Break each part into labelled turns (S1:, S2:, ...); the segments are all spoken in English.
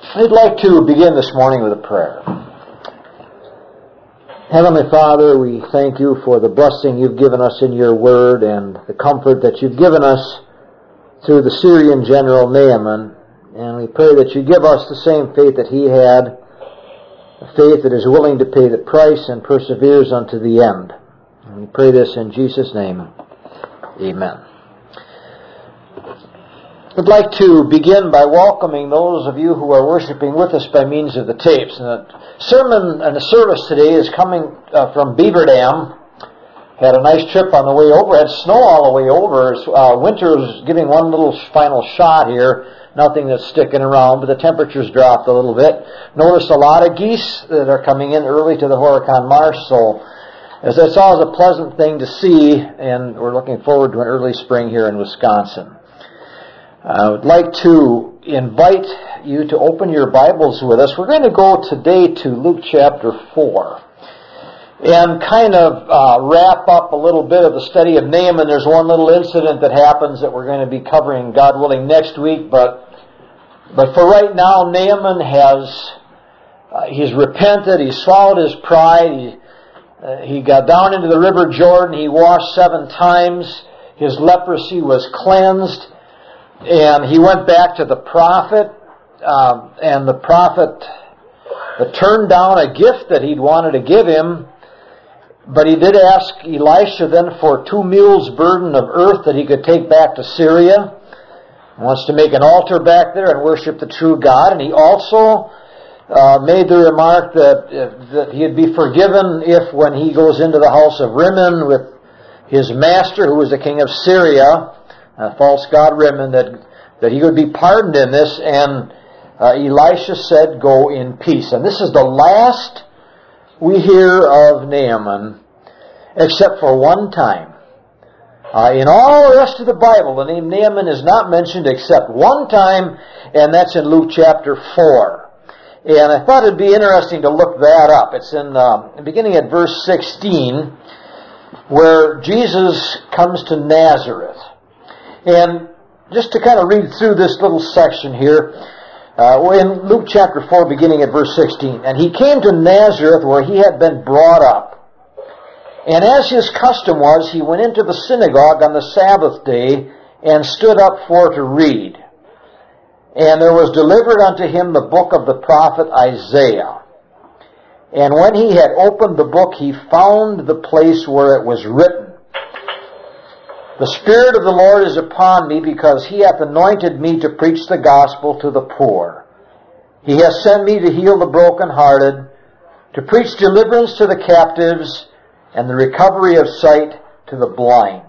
S1: I'd like to begin this morning with a prayer. Heavenly Father, we thank you for the blessing you've given us in your word and the comfort that you've given us through the Syrian general Naaman. And we pray that you give us the same faith that he had, a faith that is willing to pay the price and perseveres unto the end. And we pray this in Jesus' name. Amen. I'd like to begin by welcoming those of you who are worshiping with us by means of the tapes. And the sermon and the service today is coming from Beaver Dam. Had a nice trip on the way over. Had snow all the way over. Winter is giving one little final shot here. Nothing that's sticking around, but the temperature's dropped a little bit. Notice a lot of geese that are coming in early to the Horicon Marsh, so as that's always a pleasant thing to see, and we're looking forward to an early spring here in Wisconsin. I would like to invite you to open your Bibles with us. We're going to go today to Luke chapter 4 and kind of wrap up a little bit of the study of Naaman. There's one little incident that happens that we're going to be covering, God willing, next week, but for right now, Naaman he's repented, he swallowed his pride, he got down into the river Jordan, he washed 7 times, his leprosy was cleansed, and he went back to the prophet, and the prophet turned down a gift that he'd wanted to give him, but he did ask Elisha then for 2 mules' burden of earth that he could take back to Syria. He wants to make an altar back there and worship the true God, and he also made the remark that he'd be forgiven if, when he goes into the house of Rimmon with his master, who was the king of Syria, false god Rimmon, that he would be pardoned in this, and Elisha said, "Go in peace." And this is the last we hear of Naaman, except for one time. In all the rest of the Bible, the name Naaman is not mentioned except one time, and that's in Luke chapter 4. And I thought it'd be interesting to look that up. It's in beginning at verse 16, where Jesus comes to Nazareth. And just to kind of read through this little section here, we're in Luke chapter 4, beginning at verse 16. "And he came to Nazareth, where he had been brought up. And as his custom was, he went into the synagogue on the Sabbath day, and stood up for to read. And there was delivered unto him the book of the prophet Isaiah. And when he had opened the book, he found the place where it was written, The Spirit of the Lord is upon me, because he hath anointed me to preach the gospel to the poor. He hath sent me to heal the brokenhearted, to preach deliverance to the captives, and the recovery of sight to the blind,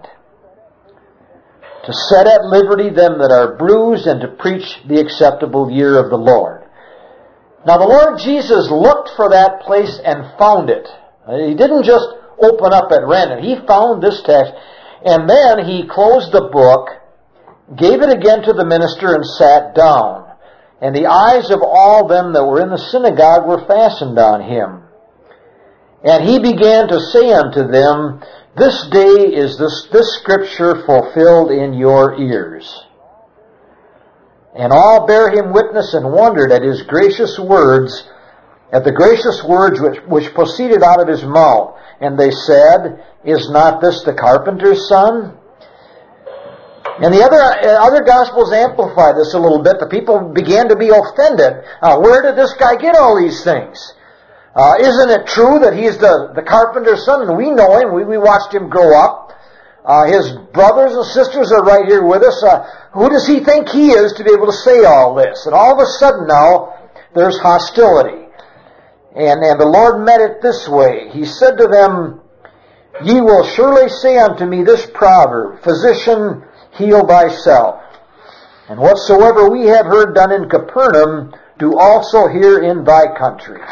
S1: to set at liberty them that are bruised, and to preach the acceptable year of the Lord." Now the Lord Jesus looked for that place and found it. He didn't just open up at random. He found this text, and then he closed the book, gave it again to the minister, and sat down. And the eyes of all them that were in the synagogue were fastened on him. And he began to say unto them, "This day is this scripture fulfilled in your ears." And all bare him witness, and wondered at his gracious words, at the gracious words which proceeded out of his mouth. And they said, "Is not this the carpenter's son?" And the other Gospels amplify this a little bit. The people began to be offended. Where did this guy get all these things? Isn't it true that he's the carpenter's son? And we know him. We watched him grow up. His brothers and sisters are right here with us. Who does he think he is to be able to say all this? And all of a sudden now, there's hostility. And the Lord met it this way. He said to them, "Ye will surely say unto me this proverb, Physician, heal thyself. And whatsoever we have heard done in Capernaum, do also here in thy country."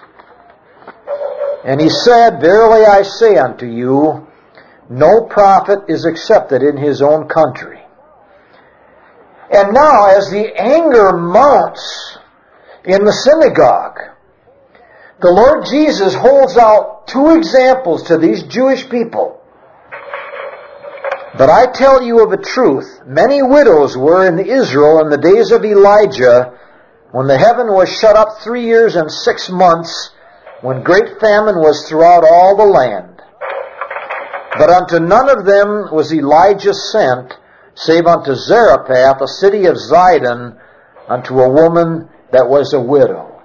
S1: And he said, "Verily I say unto you, no prophet is accepted in his own country." And now, as the anger mounts in the synagogue, the Lord Jesus holds out 2 examples to these Jewish people. "But I tell you of a truth, many widows were in Israel in the days of Elijah, when the heaven was shut up 3 years and 6 months, when great famine was throughout all the land. But unto none of them was Elijah sent, save unto Zarephath, a city of Zidon, unto a woman that was a widow.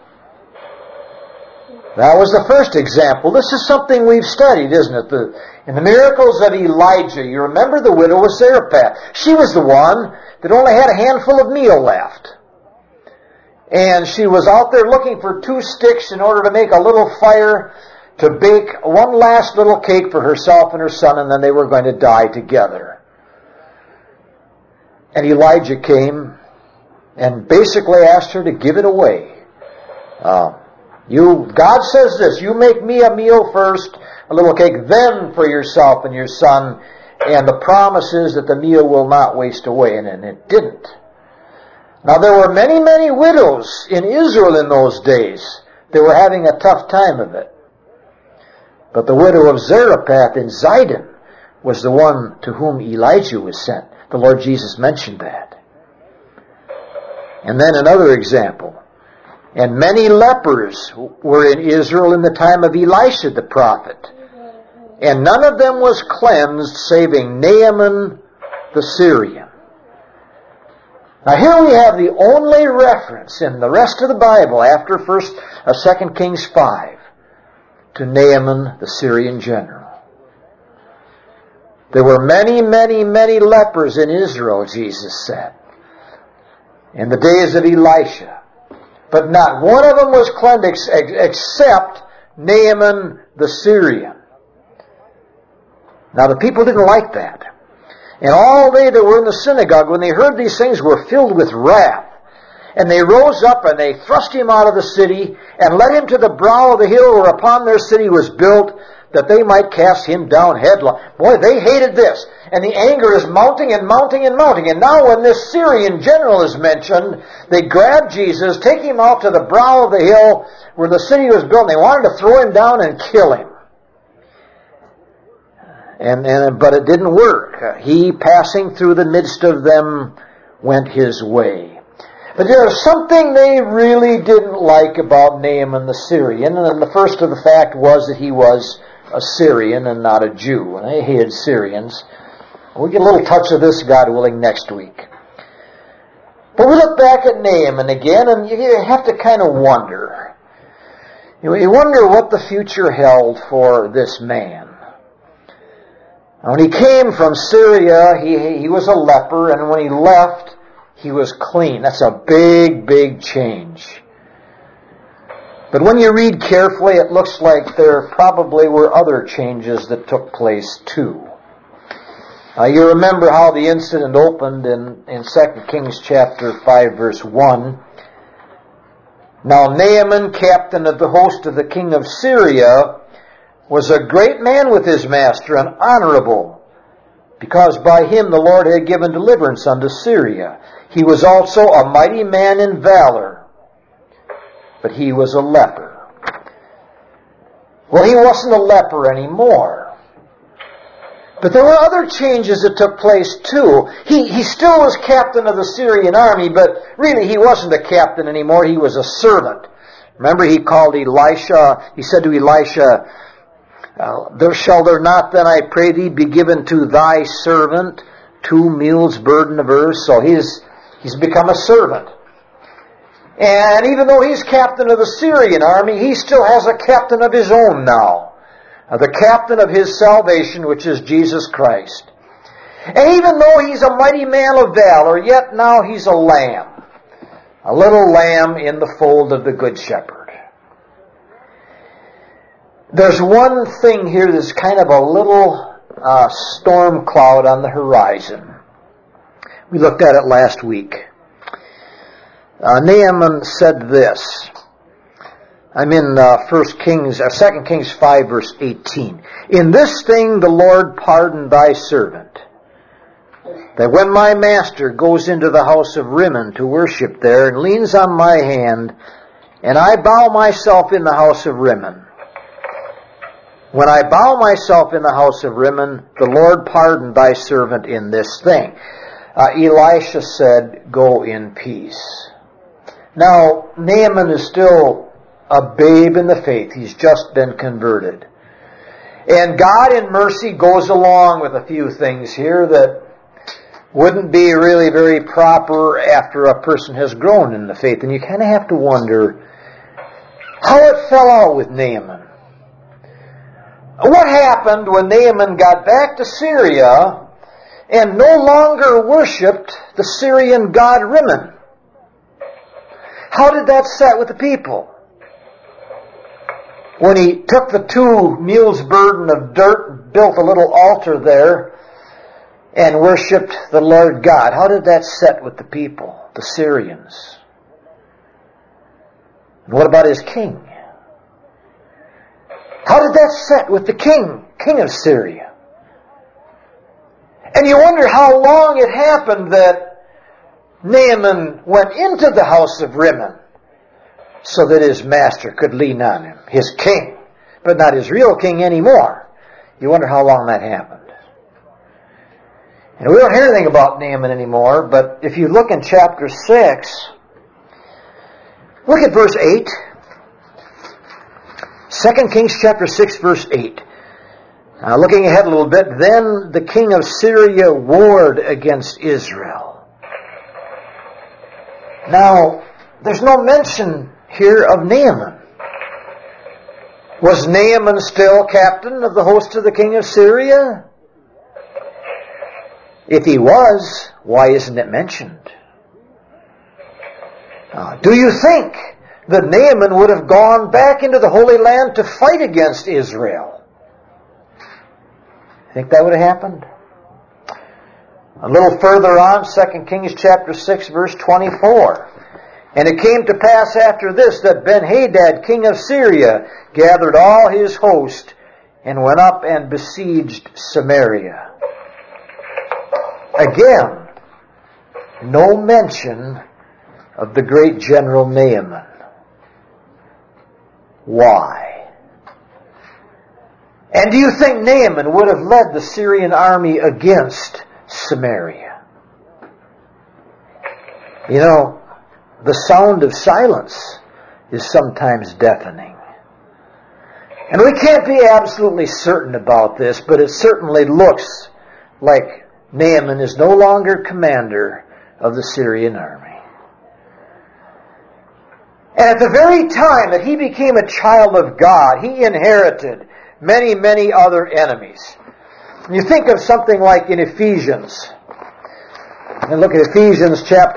S1: That was the first example. This is something we've studied, isn't it? In the miracles of Elijah, you remember the widow of Zarephath. She was the one that only had a handful of meal left. And she was out there looking for 2 sticks in order to make a little fire to bake one last little cake for herself and her son, and then they were going to die together. And Elijah came and basically asked her to give it away. God says this, you make me a meal first, a little cake, then for yourself and your son, and the promise is that the meal will not waste away, and it didn't. Now there were many, many widows in Israel in those days that were having a tough time of it. But the widow of Zarephath in Zidon was the one to whom Elijah was sent. The Lord Jesus mentioned that. And then another example. And many lepers were in Israel in the time of Elisha the prophet. And none of them was cleansed, saving Naaman the Syrian. Now here we have the only reference in the rest of the Bible after 2 Kings 5 to Naaman the Syrian general. There were many, many, many lepers in Israel, Jesus said, in the days of Elisha. But not one of them was cleansed except Naaman the Syrian. Now the people didn't like that. And all they that were in the synagogue, when they heard these things, were filled with wrath. And they rose up and they thrust him out of the city and led him to the brow of the hill whereupon their city was built, that they might cast him down headlong. Boy, they hated this. And the anger is mounting and mounting and mounting. And now when this Syrian general is mentioned, they grab Jesus, take him out to the brow of the hill where the city was built, and they wanted to throw him down and kill him. But it didn't work. He, passing through the midst of them, went his way. But there's something they really didn't like about Naaman the Syrian, and the first of the fact was that he was a Syrian and not a Jew, and they hated Syrians. We'll get a little touch of this, God willing, next week. But we look back at Naaman again, and you have to kind of wonder. You wonder what the future held for this man. When he came from Syria, he was a leper, and when he left, he was clean. That's a big, big change. But when you read carefully, it looks like there probably were other changes that took place too. You remember how the incident opened in 2 Kings chapter 5, verse 1. Now Naaman, captain of the host of the king of Syria, was a great man with his master and honorable, because by him the Lord had given deliverance unto Syria. He was also a mighty man in valor, but he was a leper. Well, he wasn't a leper anymore. But there were other changes that took place too. He still was captain of the Syrian army, but really he wasn't a captain anymore. He was a servant. Remember, he called Elisha, he said to Elisha, shall there not then, I pray thee, be given to thy servant 2 mules burden of earth? So he's become a servant. And even though he's captain of the Syrian army, he still has a captain of his own now. The captain of his salvation, which is Jesus Christ. And even though he's a mighty man of valor, yet now he's a lamb. A little lamb in the fold of the Good Shepherd. There's one thing here that's kind of a little storm cloud on the horizon. We looked at it last week. Naaman said this. I'm in 2 Kings 5, verse 18. In this thing the Lord pardoned thy servant, that when my master goes into the house of Rimmon to worship there, and leans on my hand, and I bow myself in the house of Rimmon. When I bow myself in the house of Rimmon, the Lord pardoned thy servant in this thing. Elisha said, go in peace. Now, Naaman is still a babe in the faith. He's just been converted. And God in mercy goes along with a few things here that wouldn't be really very proper after a person has grown in the faith. And you kind of have to wonder how it fell out with Naaman. What happened when Naaman got back to Syria and no longer worshipped the Syrian god Rimmon? How did that set with the people? When he took the 2 mules' burden of dirt and built a little altar there and worshipped the Lord God, how did that set with the people, the Syrians? And what about his king? How did that set with the king of Syria? And you wonder how long it happened that Naaman went into the house of Rimmon so that his master could lean on him, his king, but not his real king anymore. You wonder how long that happened. And we don't hear anything about Naaman anymore, but if you look in chapter 6, look at verse 8. 2 Kings chapter 6, verse 8. Now, looking ahead a little bit, then the king of Syria warred against Israel. Now, there's no mention here of Naaman. Was Naaman still captain of the host of the king of Syria? If he was, why isn't it mentioned? Do you think that Naaman would have gone back into the Holy Land to fight against Israel? Think that would have happened? A little further on, 2 Kings chapter 6, verse 24. And it came to pass after this that Ben-Hadad, king of Syria, gathered all his host and went up and besieged Samaria. Again, no mention of the great general Naaman. Why? And do you think Naaman would have led the Syrian army against Samaria? You know, the sound of silence is sometimes deafening. And we can't be absolutely certain about this, but it certainly looks like Naaman is no longer commander of the Syrian army. And at the very time that he became a child of God, he inherited many, many other enemies. You think of something like in Ephesians. And look at Ephesians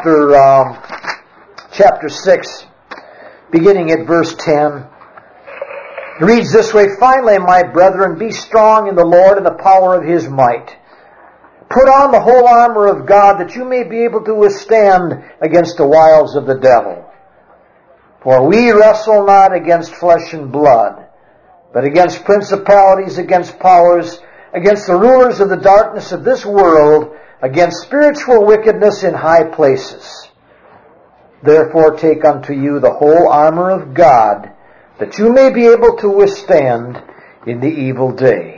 S1: chapter 6, beginning at verse 10. It reads this way, Finally, my brethren, be strong in the Lord and the power of His might. Put on the whole armor of God, that you may be able to withstand against the wiles of the devil. For we wrestle not against flesh and blood, but against principalities, against powers, against the rulers of the darkness of this world, against spiritual wickedness in high places. Therefore take unto you the whole armor of God, that you may be able to withstand in the evil day.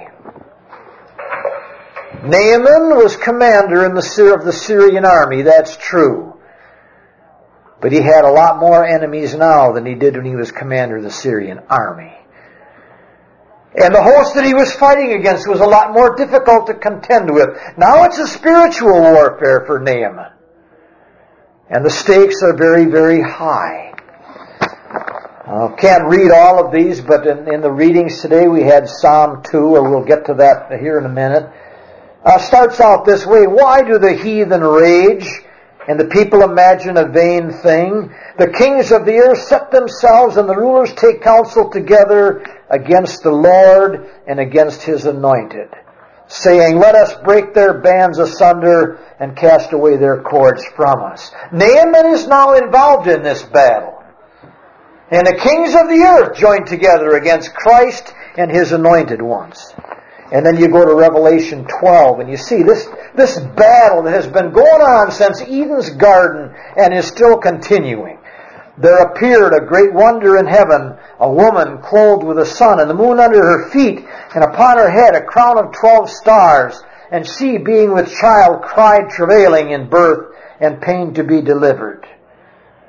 S1: Naaman was commander of the Syrian army, that's true. But he had a lot more enemies now than he did when he was commander of the Syrian army. And the host that he was fighting against was a lot more difficult to contend with. Now it's a spiritual warfare for Naaman. And the stakes are very, very high. Can't read all of these, but in the readings today we had Psalm 2, or we'll get to that here in a minute. Starts out this way, Why do the heathen rage, and the people imagine a vain thing? The kings of the earth set themselves, and the rulers take counsel together against the Lord and against His anointed, saying, Let us break their bands asunder and cast away their cords from us. Naaman is now involved in this battle. And the kings of the earth join together against Christ and His anointed ones. And then you go to Revelation 12 and you see this battle that has been going on since Eden's garden and is still continuing. There appeared a great wonder in heaven, a woman clothed with the sun and the moon under her feet, and upon her head a crown of 12 stars. And she, being with child, cried, travailing in birth and pain to be delivered.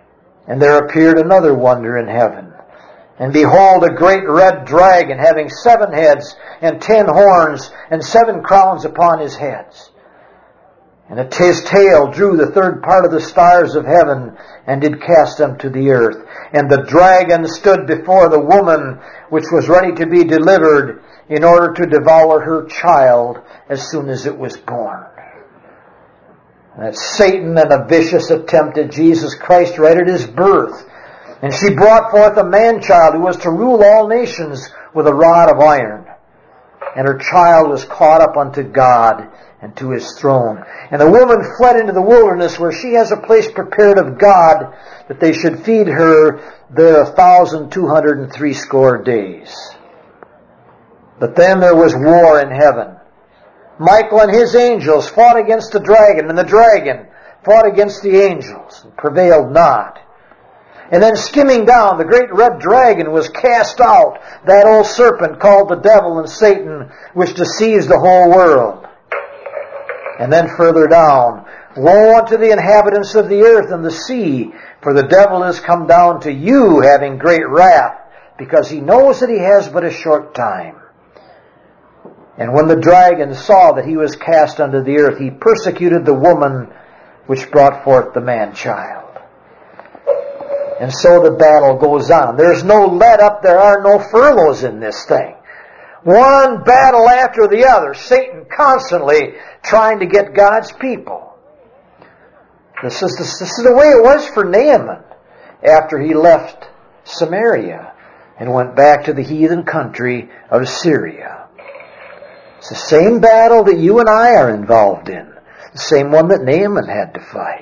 S1: And there appeared another wonder in heaven. And behold, a great red dragon, having 7 heads and 10 horns, and 7 crowns upon his heads. And his tail drew the 3rd part of the stars of heaven, and did cast them to the earth. And the dragon stood before the woman, which was ready to be delivered, in order to devour her child as soon as it was born. And that's Satan and a vicious attempt at Jesus Christ right at his birth. And she brought forth a man-child who was to rule all nations with a rod of iron. And her child was caught up unto God and to his throne. And the woman fled into the wilderness, where she has a place prepared of God, that they should feed her there 1,260 days. But then there was war in heaven. Michael and his angels fought against the dragon, and the dragon fought against the angels, and prevailed not. And then skimming down, the great red dragon was cast out, that old serpent called the devil and Satan, which deceives the whole world. And then further down, woe unto the inhabitants of the earth and the sea, for the devil is come down to you, having great wrath, because he knows that he has but a short time. And when the dragon saw that he was cast unto the earth, he persecuted the woman which brought forth the man-child. And so the battle goes on. There's no let up. There are no furloughs in this thing. One battle after the other. Satan constantly trying to get God's people. This is the way it was for Naaman after he left Samaria and went back to the heathen country of Syria. It's the same battle that you and I are involved in. The same one that Naaman had to fight.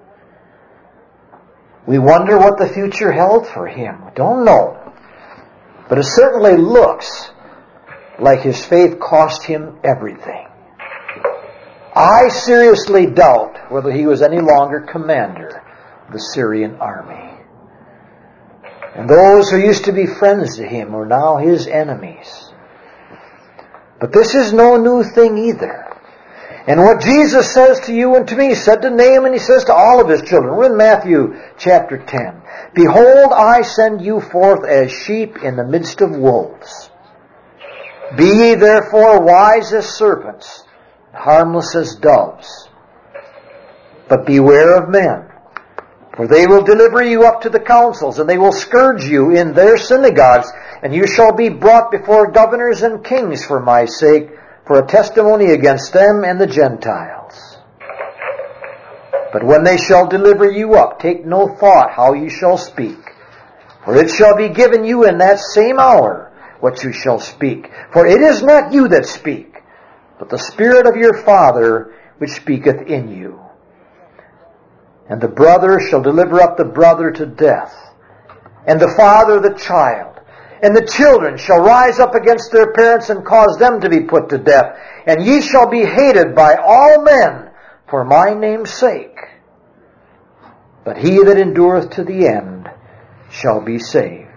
S1: We wonder what the future held for him. We don't know. But it certainly looks like his faith cost him everything. I seriously doubt whether he was any longer commander of the Syrian army. And those who used to be friends to him are now his enemies. But this is no new thing either. And what Jesus says to you and to me, said to Naaman, he says to all of his children. We're in Matthew chapter 10. Behold, I send you forth as sheep in the midst of wolves. Be ye therefore wise as serpents, harmless as doves. But beware of men, for they will deliver you up to the councils, and they will scourge you in their synagogues, and you shall be brought before governors and kings for my sake, for a testimony against them and the Gentiles. But when they shall deliver you up, take no thought how you shall speak. For it shall be given you in that same hour what you shall speak. For it is not you that speak, but the Spirit of your Father which speaketh in you. And the brother shall deliver up the brother to death, and the father the child. And the children shall rise up against their parents and cause them to be put to death. And ye shall be hated by all men for my name's sake. But he that endureth to the end shall be saved.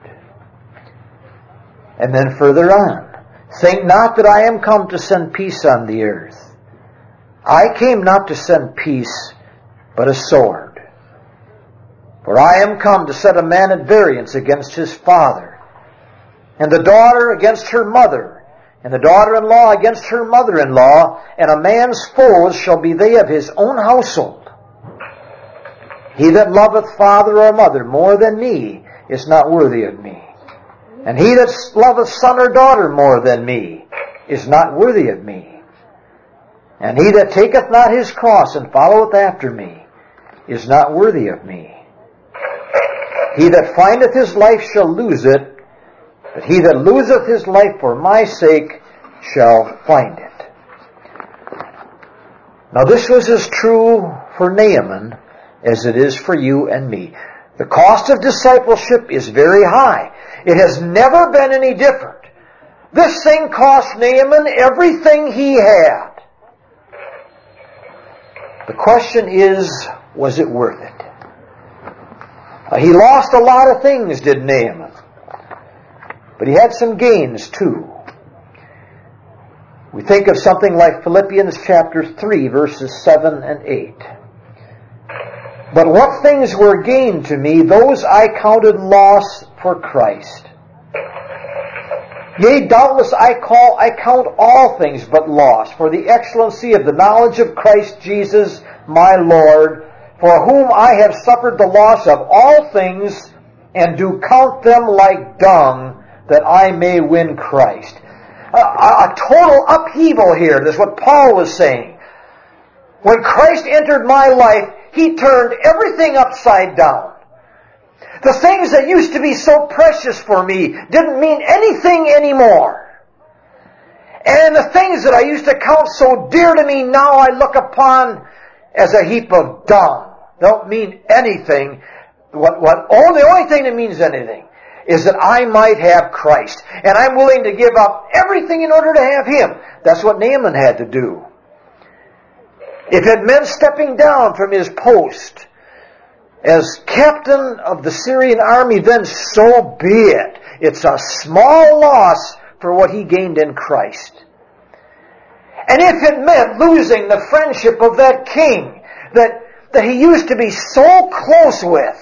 S1: And then further on, think not that I am come to send peace on the earth. I came not to send peace, but a sword. For I am come to set a man at variance against his father, and the daughter against her mother, and the daughter-in-law against her mother-in-law, and a man's foes shall be they of his own household. He that loveth father or mother more than me is not worthy of me. And he that loveth son or daughter more than me is not worthy of me. And he that taketh not his cross and followeth after me is not worthy of me. He that findeth his life shall lose it, but he that loseth his life for my sake shall find it. Now this was as true for Naaman as it is for you and me. The cost of discipleship is very high. It has never been any different. This thing cost Naaman everything he had. The question is, was it worth it? He lost a lot of things, did Naaman. But he had some gains too. We think of something like Philippians chapter 3, verses 7 and 8. But what things were gained to me, those I counted loss for Christ. Yea, doubtless I count all things but loss, for the excellency of the knowledge of Christ Jesus my Lord, for whom I have suffered the loss of all things, and do count them like dung, that I may win Christ. A total upheaval here. That's what Paul was saying. When Christ entered my life, He turned everything upside down. The things that used to be so precious for me didn't mean anything anymore. And the things that I used to count so dear to me, now I look upon as a heap of dung. Don't mean anything. The only thing that means anything is that I might have Christ. And I'm willing to give up everything in order to have Him. That's what Naaman had to do. If it meant stepping down from his post as captain of the Syrian army, then so be it. It's a small loss for what he gained in Christ. And if it meant losing the friendship of that king that he used to be so close with,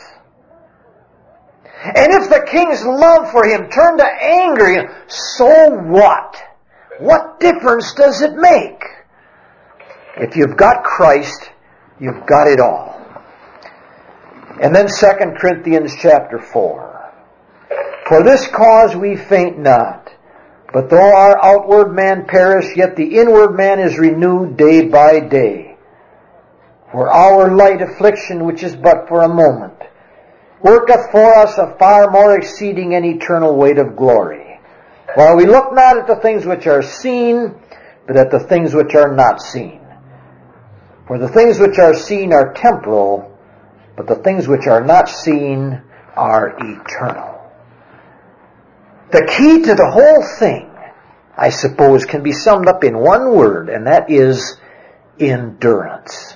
S1: and if the king's love for him turned to anger, so what? What difference does it make? If you've got Christ, you've got it all. And then 2 Corinthians chapter 4. For this cause we faint not, but though our outward man perish, yet the inward man is renewed day by day. For our light affliction, which is but for a moment, worketh for us a far more exceeding and eternal weight of glory. While we look not at the things which are seen, but at the things which are not seen. For the things which are seen are temporal, but the things which are not seen are eternal. The key to the whole thing, I suppose, can be summed up in one word, and that is endurance.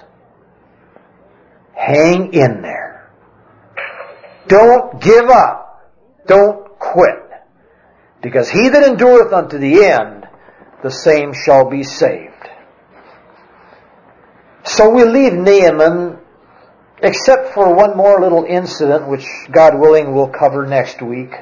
S1: Hang in there. Don't give up. Don't quit. Because he that endureth unto the end, the same shall be saved. So we leave Naaman, except for one more little incident, which God willing we'll cover next week.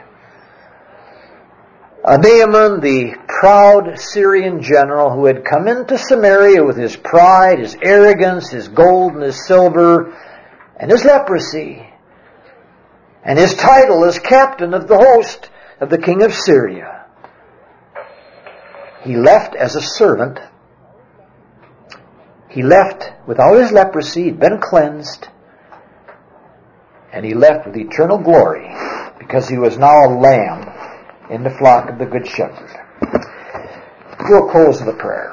S1: Naaman, the proud Syrian general who had come into Samaria with his pride, his arrogance, his gold and his silver, and his leprosy, and his title as captain of the host of the king of Syria. He left as a servant. He left without his leprosy, he'd been cleansed, and he left with eternal glory because he was now a lamb in the flock of the Good Shepherd. We'll close with a prayer.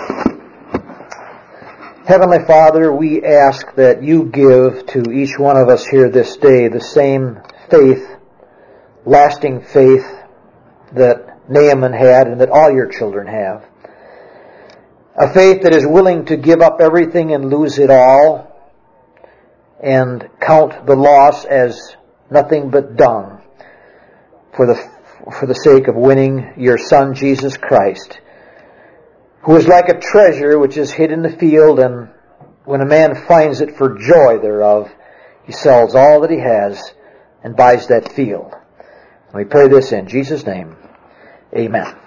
S1: Heavenly Father, we ask that you give to each one of us here this day the same faith, lasting faith that Naaman had and that all your children have. A faith that is willing to give up everything and lose it all and count the loss as nothing but dung for the sake of winning your Son, Jesus Christ, who is like a treasure which is hid in the field, and when a man finds it for joy thereof, he sells all that he has and buys that field. And we pray this in Jesus' name. Amen.